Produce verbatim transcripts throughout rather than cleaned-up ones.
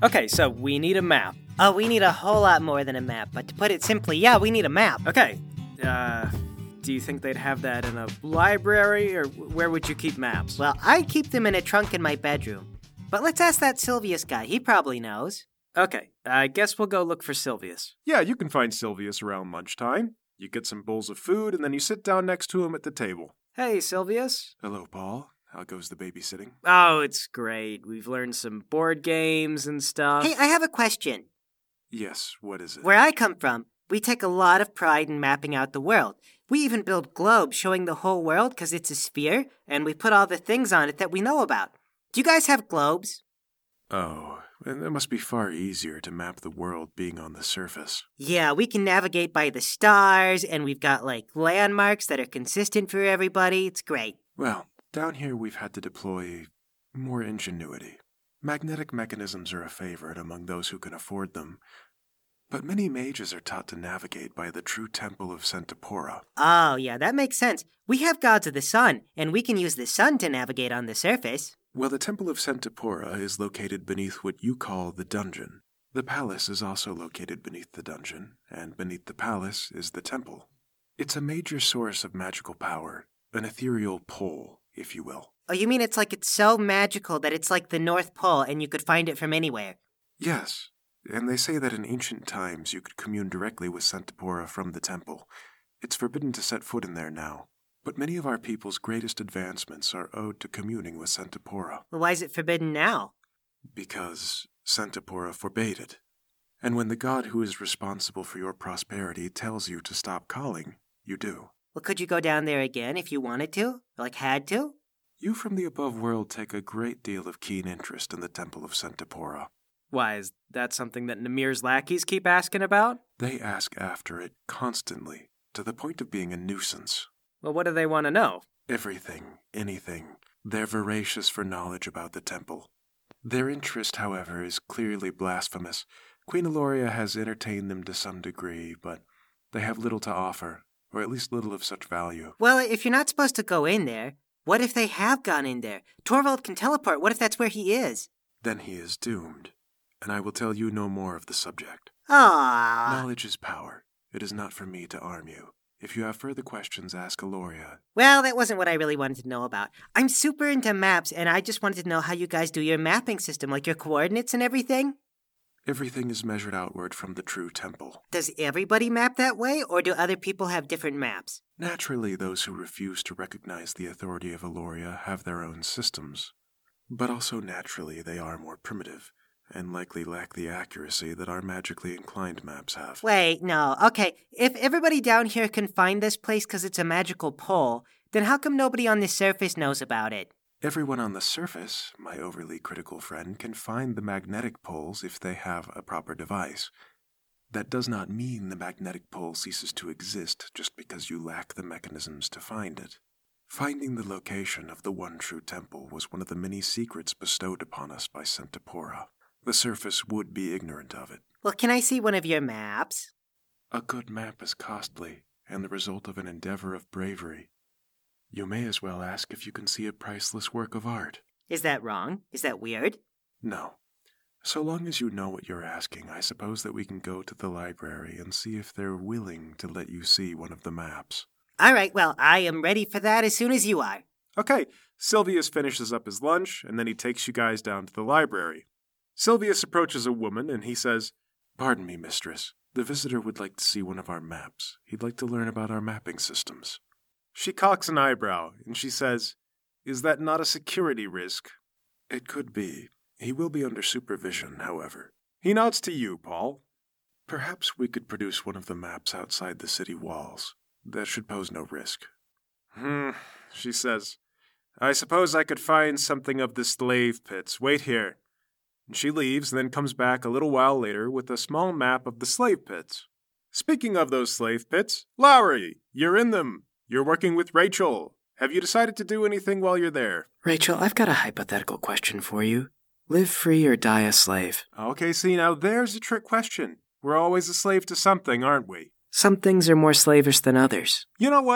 Okay, so we need a map. Oh, we need a whole lot more than a map, but to put it simply, yeah, we need a map. Okay, uh, do you think they'd have that in a library, or where would you keep maps? Well, I'd keep them in a trunk in my bedroom. But let's ask that Silvius guy, he probably knows. Okay, I guess we'll go look for Silvius. Yeah, you can find Silvius around lunchtime. You get some bowls of food, and then you sit down next to him at the table. Hey, Silvius. Hello, Paul. How goes the babysitting? Oh, it's great. We've learned some board games and stuff. Hey, I have a question. Yes, what is it? Where I come from, we take a lot of pride in mapping out the world. We even build globes showing the whole world because it's a sphere, and we put all the things on it that we know about. Do you guys have globes? Oh, and that must be far easier to map the world being on the surface. Yeah, we can navigate by the stars, and we've got, like, landmarks that are consistent for everybody. It's great. Well, down here we've had to deploy more ingenuity. Magnetic mechanisms are a favorite among those who can afford them, but many mages are taught to navigate by the true temple of Centipora. Oh, yeah, that makes sense. We have gods of the sun, and we can use the sun to navigate on the surface. Well, the temple of Centipora is located beneath what you call the dungeon. The palace is also located beneath the dungeon, and beneath the palace is the temple. It's a major source of magical power, an ethereal pole, if you will. Oh, you mean it's like it's so magical that it's like the North Pole and you could find it from anywhere? Yes, and they say that in ancient times you could commune directly with Centipora from the temple. It's forbidden to set foot in there now, but many of our people's greatest advancements are owed to communing with Centipora. Well, why is it forbidden now? Because Centipora forbade it. And when the god who is responsible for your prosperity tells you to stop calling, you do. Well, could you go down there again if you wanted to? Like, had to? You from the above world take a great deal of keen interest in the temple of Centipora. Why, is that something that Namir's lackeys keep asking about? They ask after it constantly, to the point of being a nuisance. Well, what do they want to know? Everything, anything. They're voracious for knowledge about the temple. Their interest, however, is clearly blasphemous. Queen Eloria has entertained them to some degree, but they have little to offer, or at least little of such value. Well, if you're not supposed to go in there, what if they have gone in there? Torvald can teleport. What if that's where he is? Then he is doomed, and I will tell you no more of the subject. Ah. Knowledge is power. It is not for me to arm you. If you have further questions, ask Eloria. Well, that wasn't what I really wanted to know about. I'm super into maps, and I just wanted to know how you guys do your mapping system, like your coordinates and everything. Everything is measured outward from the true temple. Does everybody map that way, or do other people have different maps? Naturally, those who refuse to recognize the authority of Eloria have their own systems. But also naturally, they are more primitive, and likely lack the accuracy that our magically inclined maps have. Wait, no. Okay, if everybody down here can find this place because it's a magical pole, then how come nobody on the surface knows about it? Everyone on the surface, my overly critical friend, can find the magnetic poles if they have a proper device. That does not mean the magnetic pole ceases to exist just because you lack the mechanisms to find it. Finding the location of the one true temple was one of the many secrets bestowed upon us by Centipora. The surface would be ignorant of it. Well, can I see one of your maps? A good map is costly, and the result of an endeavor of bravery. You may as well ask if you can see a priceless work of art. Is that wrong? Is that weird? No. So long as you know what you're asking, I suppose that we can go to the library and see if they're willing to let you see one of the maps. All right, well, I am ready for that as soon as you are. Okay, Silvius finishes up his lunch, and then he takes you guys down to the library. Silvius approaches a woman, and he says, "Pardon me, mistress. The visitor would like to see one of our maps. He'd like to learn about our mapping systems." She cocks an eyebrow, and she says, "Is that not a security risk?" "It could be. He will be under supervision, however." He nods to you, Paul. "Perhaps we could produce one of the maps outside the city walls. That should pose no risk." Hmm, she says. "I suppose I could find something of the slave pits. Wait here." And she leaves and then comes back a little while later with a small map of the slave pits. "Speaking of those slave pits, Lowry, you're in them. You're working with Rachel. Have you decided to do anything while you're there?" Rachel, I've got a hypothetical question for you. Live free or die a slave? Okay, see, now there's a trick question. We're always a slave to something, aren't we? Some things are more slavish than others. You know what?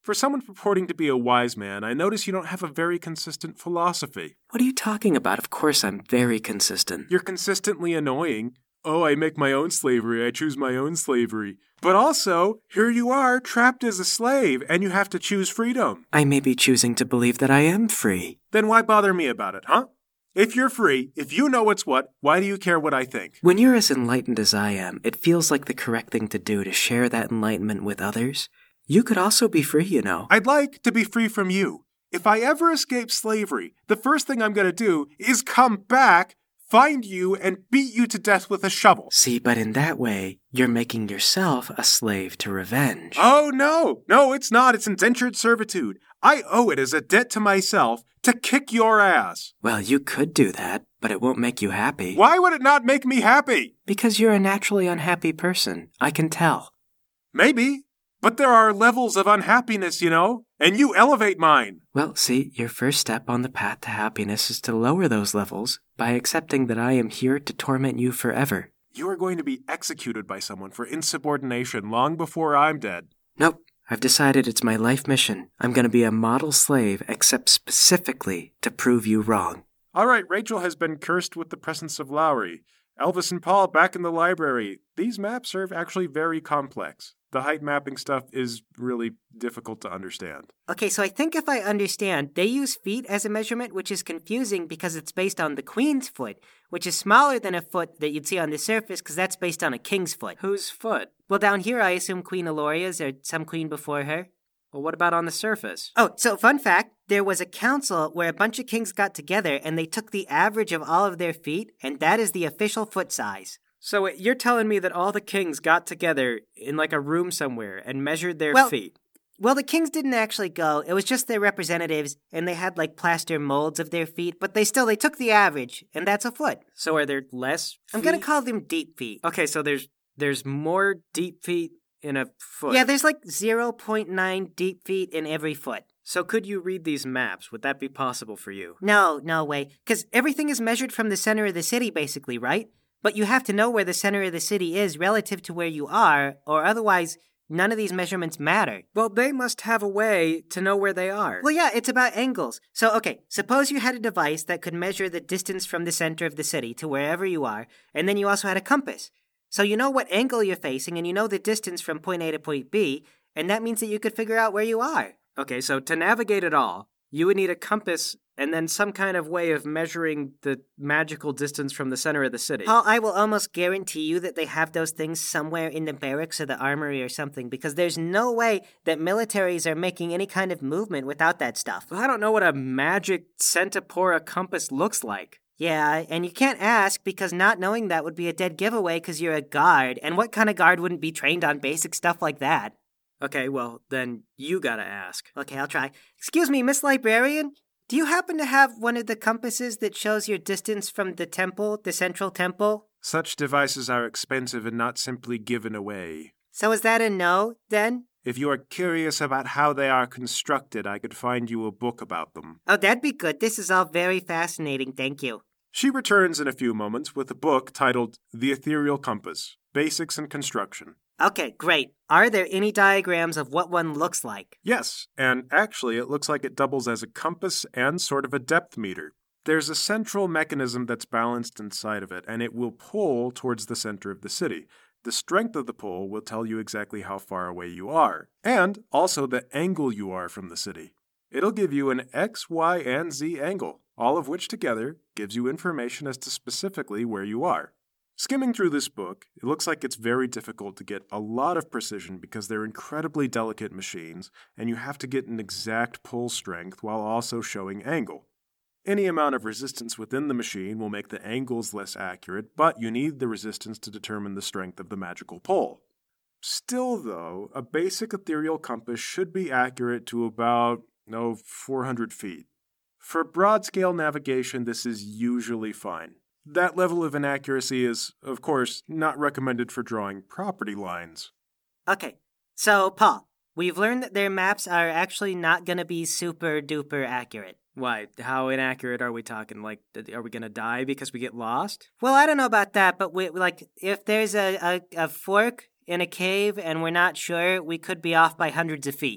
For someone purporting to be a wise man, I notice you don't have a very consistent philosophy. What are you talking about? Of course I'm very consistent. You're consistently annoying. Oh, I make my own slavery, I choose my own slavery. But also, here you are, trapped as a slave, and you have to choose freedom. I may be choosing to believe that I am free. Then why bother me about it, huh? If you're free, if you know what's what, why do you care what I think? When you're as enlightened as I am, it feels like the correct thing to do to share that enlightenment with others. You could also be free, you know. I'd like to be free from you. If I ever escape slavery, the first thing I'm going to do is come back, find you, and beat you to death with a shovel. See, but in that way, you're making yourself a slave to revenge. Oh, no. No, it's not. It's indentured servitude. I owe it as a debt to myself to kick your ass. Well, you could do that, but it won't make you happy. Why would it not make me happy? Because you're a naturally unhappy person. I can tell. Maybe. But there are levels of unhappiness, you know, and you elevate mine. Well, see, your first step on the path to happiness is to lower those levels by accepting that I am here to torment you forever. You are going to be executed by someone for insubordination long before I'm dead. Nope. I've decided it's my life mission. I'm going to be a model slave, except specifically to prove you wrong. All right, Rachel has been cursed with the presence of Lowry. Elvis and Paul back in the library. These maps are actually very complex. The height mapping stuff is really difficult to understand. Okay, so I think if I understand, they use feet as a measurement, which is confusing because it's based on the queen's foot, which is smaller than a foot that you'd see on the surface because that's based on a king's foot. Whose foot? Well, down here I assume Queen Aloria's or some queen before her. Well, what about on the surface? Oh, so fun fact, there was a council where a bunch of kings got together and they took the average of all of their feet, and that is the official foot size. So you're telling me that all the kings got together in like a room somewhere and measured their well, feet? Well, the kings didn't actually go. It was just their representatives, and they had like plaster molds of their feet, but they still, they took the average, and that's a foot. So are there less feet? I'm going to call them deep feet. Okay, so there's there's more deep feet in a foot. Yeah, there's like zero point nine deep feet in every foot. So could you read these maps? Would that be possible for you? No, no way. Because everything is measured from the center of the city, basically, right? But you have to know where the center of the city is relative to where you are, or otherwise, none of these measurements matter. Well, they must have a way to know where they are. Well, yeah, it's about angles. So, okay, suppose you had a device that could measure the distance from the center of the city to wherever you are, and then you also had a compass. So you know what angle you're facing, and you know the distance from point A to point B, and that means that you could figure out where you are. Okay, so to navigate it all, you would need a compass and then some kind of way of measuring the magical distance from the center of the city. Paul, I will almost guarantee you that they have those things somewhere in the barracks or the armory or something, because there's no way that militaries are making any kind of movement without that stuff. Well, I don't know what a magic Centipora compass looks like. Yeah, and you can't ask because not knowing that would be a dead giveaway because you're a guard, and what kind of guard wouldn't be trained on basic stuff like that? Okay, well, then you gotta ask. Okay, I'll try. Excuse me, Miss Librarian? Do you happen to have one of the compasses that shows your distance from the temple, the central temple? Such devices are expensive and not simply given away. So is that a no, then? If you are curious about how they are constructed, I could find you a book about them. Oh, that'd be good. This is all very fascinating, thank you. She returns in a few moments with a book titled The Ethereal Compass, Basics in Construction. Okay, great. Are there any diagrams of what one looks like? Yes, and actually it looks like it doubles as a compass and sort of a depth meter. There's a central mechanism that's balanced inside of it, and it will pull towards the center of the city. The strength of the pull will tell you exactly how far away you are, and also the angle you are from the city. It'll give you an X, Y, and Z angle, all of which together gives you information as to specifically where you are. Skimming through this book, it looks like it's very difficult to get a lot of precision because they're incredibly delicate machines, and you have to get an exact pull strength while also showing angle. Any amount of resistance within the machine will make the angles less accurate, but you need the resistance to determine the strength of the magical pull. Still, though, a basic ethereal compass should be accurate to about, oh, four hundred feet. For broad-scale navigation, this is usually fine. That level of inaccuracy is, of course, not recommended for drawing property lines. Okay, so, Paul, we've learned that their maps are actually not going to be super-duper accurate. Why? How inaccurate are we talking? Like, are we going to die because we get lost? Well, I don't know about that, but we, like, if there's a, a, a fork in a cave and we're not sure, we could be off by hundreds of feet.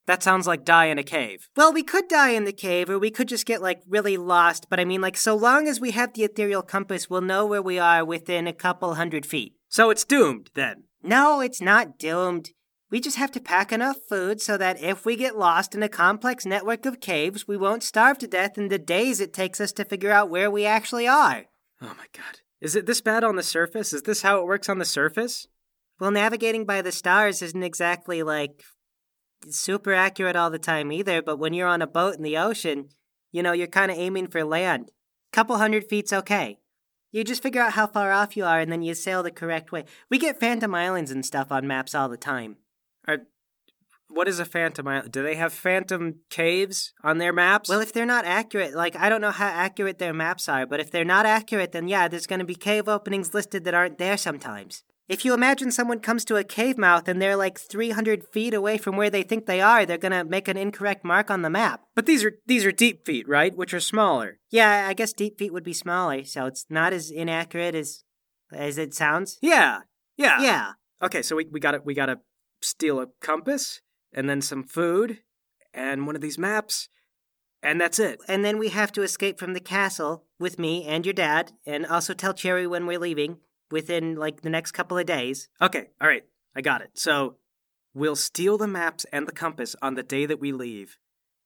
That sounds like die in a cave. Well, we could die in the cave, or we could just get, like, really lost, but I mean, like, so long as we have the ethereal compass, we'll know where we are within a couple hundred feet. So it's doomed, then? No, it's not doomed. We just have to pack enough food so that if we get lost in a complex network of caves, we won't starve to death in the days it takes us to figure out where we actually are. Oh my god. Is it this bad on the surface? Is this how it works on the surface? Well, navigating by the stars isn't exactly, like, super accurate all the time either, but when you're on a boat in the ocean, you know, you're kind of aiming for land. Couple hundred feet's okay. You just figure out how far off you are, and then you sail the correct way. We get phantom islands and stuff on maps all the time. Are, what is a phantom island? Do they have phantom caves on their maps? Well, if they're not accurate, like, I don't know how accurate their maps are, but if they're not accurate, then yeah, there's going to be cave openings listed that aren't there sometimes. If you imagine someone comes to a cave mouth and they're like three hundred feet away from where they think they are, they're going to make an incorrect mark on the map. But these are these are deep feet, right? Which are smaller. Yeah, I guess deep feet would be smaller, so it's not as inaccurate as as it sounds. Yeah. Yeah. Yeah. Okay, so we we got to we got to steal a compass and then some food and one of these maps, and that's it. And then we have to escape from the castle with me and your dad, and also tell Cherry when we're leaving. Within, like, the next couple of days. Okay, all right, I got it. So, we'll steal the maps and the compass on the day that we leave,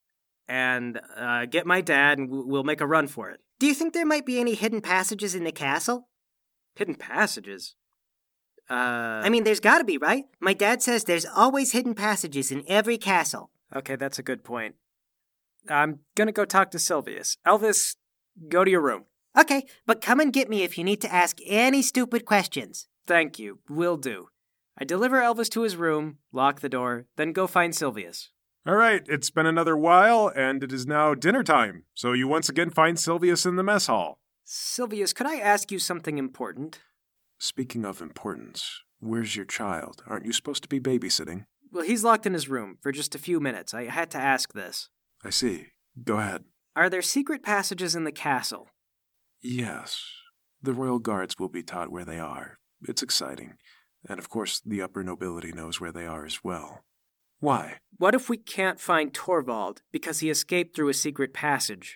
and uh, get my dad, and we'll make a run for it. Do you think there might be any hidden passages in the castle? Hidden passages? Uh... I mean, there's gotta be, right? My dad says there's always hidden passages in every castle. Okay, that's a good point. I'm gonna go talk to Silvius. Elvis, go to your room. Okay, but come and get me if you need to ask any stupid questions. Thank you, will do. I deliver Elvis to his room, lock the door, then go find Silvius. All right, it's been another while, and it is now dinner time, so you once again find Silvius in the mess hall. Silvius, could I ask you something important? Speaking of importance, where's your child? Aren't you supposed to be babysitting? Well, he's locked in his room for just a few minutes. I had to ask this. I see. Go ahead. Are there secret passages in the castle? Yes. The royal guards will be taught where they are. It's exciting. And of course, the upper nobility knows where they are as well. Why? What if we can't find Torvald because he escaped through a secret passage?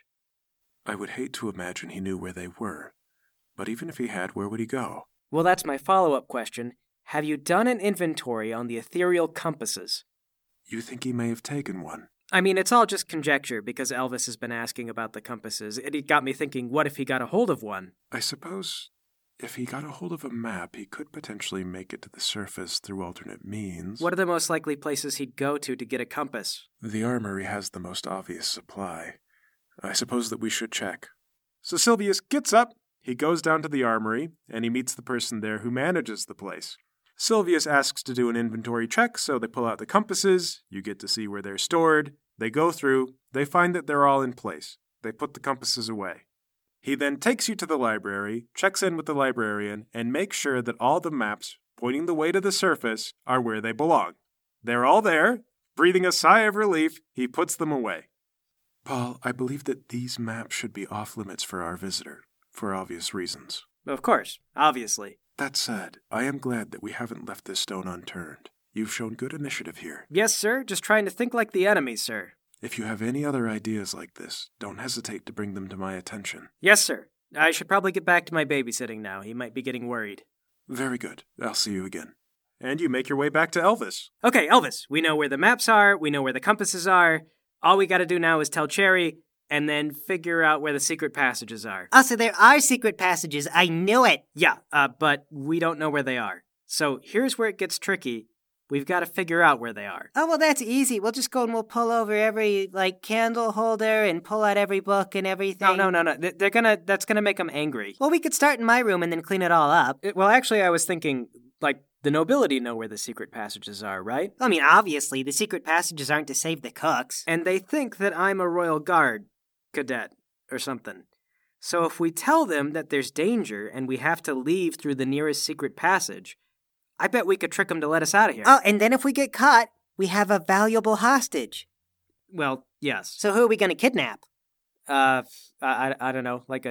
I would hate to imagine he knew where they were. But even if he had, where would he go? Well, that's my follow-up question. Have you done an inventory on the ethereal compasses? You think he may have taken one? I mean, it's all just conjecture because Elvis has been asking about the compasses. It got me thinking, what if he got a hold of one? I suppose if he got a hold of a map, he could potentially make it to the surface through alternate means. What are the most likely places he'd go to to get a compass? The armory has the most obvious supply. I suppose that we should check. So Silvius gets up, he goes down to the armory, and he meets the person there who manages the place. Silvius asks to do an inventory check, so they pull out the compasses, you get to see where they're stored, they go through, they find that they're all in place. They put the compasses away. He then takes you to the library, checks in with the librarian, and makes sure that all the maps pointing the way to the surface are where they belong. They're all there. Breathing a sigh of relief, he puts them away. Paul, I believe that these maps should be off limits for our visitor, for obvious reasons. Of course, obviously. That said, I am glad that we haven't left this stone unturned. You've shown good initiative here. Yes, sir. Just trying to think like the enemy, sir. If you have any other ideas like this, don't hesitate to bring them to my attention. Yes, sir. I should probably get back to my babysitting now. He might be getting worried. Very good. I'll see you again. And you make your way back to Elvis. Okay, Elvis, we know where the maps are, we know where the compasses are. All we gotta do now is tell Cherry, and then figure out where the secret passages are. Also, there are secret passages. I knew it. Yeah, uh, but we don't know where they are. So here's where it gets tricky. We've got to figure out where they are. Oh, well, that's easy. We'll just go and we'll pull over every, like, candle holder and pull out every book and everything. No, no, no, no. They're gonna, that's gonna make them angry. Well, we could start in my room and then clean it all up. It, well, actually, I was thinking, like, the nobility know where the secret passages are, right? I mean, obviously, the secret passages aren't to save the cooks. And they think that I'm a royal guard cadet or something. So if we tell them that there's danger and we have to leave through the nearest secret passage, I bet we could trick them to let us out of here. Oh, and then if we get caught, we have a valuable hostage. Well, yes. So who are we going to kidnap? Uh, I, I don't know, like a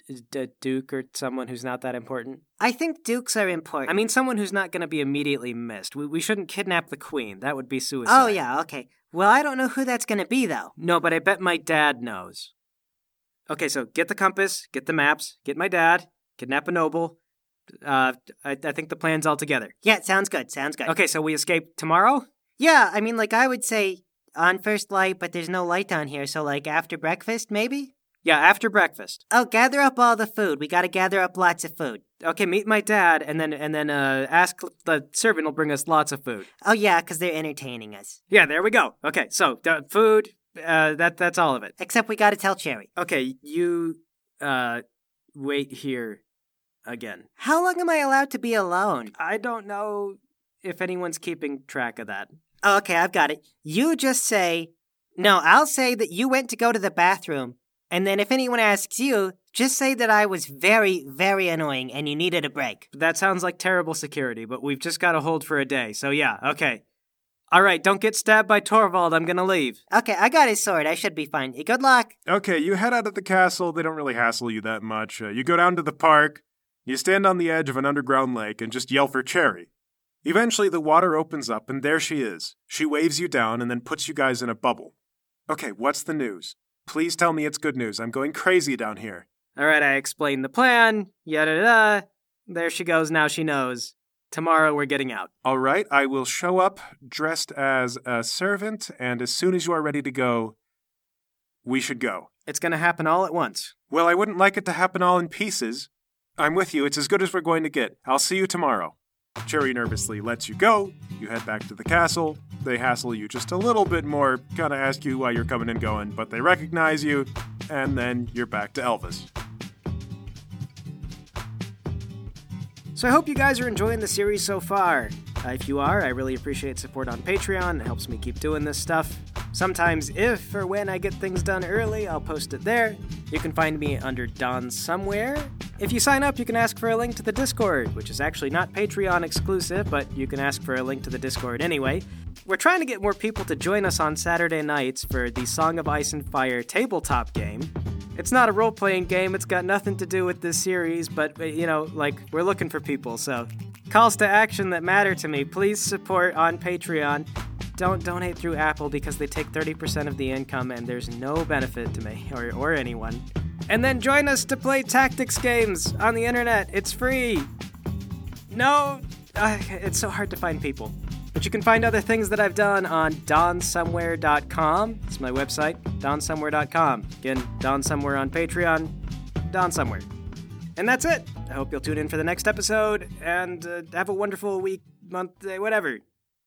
D- Duke or someone who's not that important? I think dukes are important. I mean, someone who's not going to be immediately missed. We, we shouldn't kidnap the queen. That would be suicide. Oh, yeah, okay. Well, I don't know who that's going to be, though. No, but I bet my dad knows. Okay, so get the compass, get the maps, get my dad, kidnap a noble. Uh, I, I think the plan's all together. Yeah, sounds good, sounds good. Okay, so we escape tomorrow? Yeah, I mean, like, I would say on first light, but there's no light on here, so, like, after breakfast, maybe? Yeah, after breakfast. Oh, gather up all the food. We gotta gather up lots of food. Okay, meet my dad, and then and then uh, ask the servant will bring us lots of food. Oh, yeah, because they're entertaining us. Yeah, there we go. Okay, so uh, food, uh, that that's all of it. Except we gotta tell Cherry. Okay, you uh, wait here again. How long am I allowed to be alone? I don't know if anyone's keeping track of that. Oh, okay, I've got it. You just say, no, I'll say that you went to go to the bathroom. And then if anyone asks you, just say that I was very, very annoying and you needed a break. That sounds like terrible security, but we've just got to hold for a day. So yeah, okay. All right, don't get stabbed by Torvald. I'm going to leave. Okay, I got his sword. I should be fine. Good luck. Okay, you head out of the castle. They don't really hassle you that much. Uh, you go down to the park. You stand on the edge of an underground lake and just yell for Cherry. Eventually, the water opens up, and there she is. She waves you down and then puts you guys in a bubble. Okay, what's the news? Please tell me it's good news. I'm going crazy down here. All right, I explained the plan. Yada-da-da. There she goes. Now she knows. Tomorrow we're getting out. All right, I will show up dressed as a servant, and as soon as you are ready to go, we should go. It's going to happen all at once. Well, I wouldn't like it to happen all in pieces. I'm with you. It's as good as we're going to get. I'll see you tomorrow. Cherry nervously lets you go. You head back to the castle. They hassle you just a little bit more, kind of ask you why you're coming and going, but they recognize you, and then you're back to Elvis. So I hope you guys are enjoying the series so far. Uh, if you are, I really appreciate support on Patreon. It helps me keep doing this stuff. Sometimes, if or when I get things done early, I'll post it there. You can find me under Don Somewhere. If you sign up, you can ask for a link to the Discord, which is actually not Patreon exclusive, but you can ask for a link to the Discord anyway. We're trying to get more people to join us on Saturday nights for the Song of Ice and Fire tabletop game. It's not a role-playing game, it's got nothing to do with this series, but, you know, like, we're looking for people, so calls to action that matter to me, please support on Patreon. Don't donate through Apple because they take thirty percent of the income and there's no benefit to me or, or anyone. And then join us to play tactics games on the internet. It's free. No, uh, it's so hard to find people. But you can find other things that I've done on don somewhere dot com. It's my website, don somewhere dot com. Again, Don Somewhere on Patreon, Don Somewhere. And that's it. I hope you'll tune in for the next episode and uh, have a wonderful week, month, day, whatever.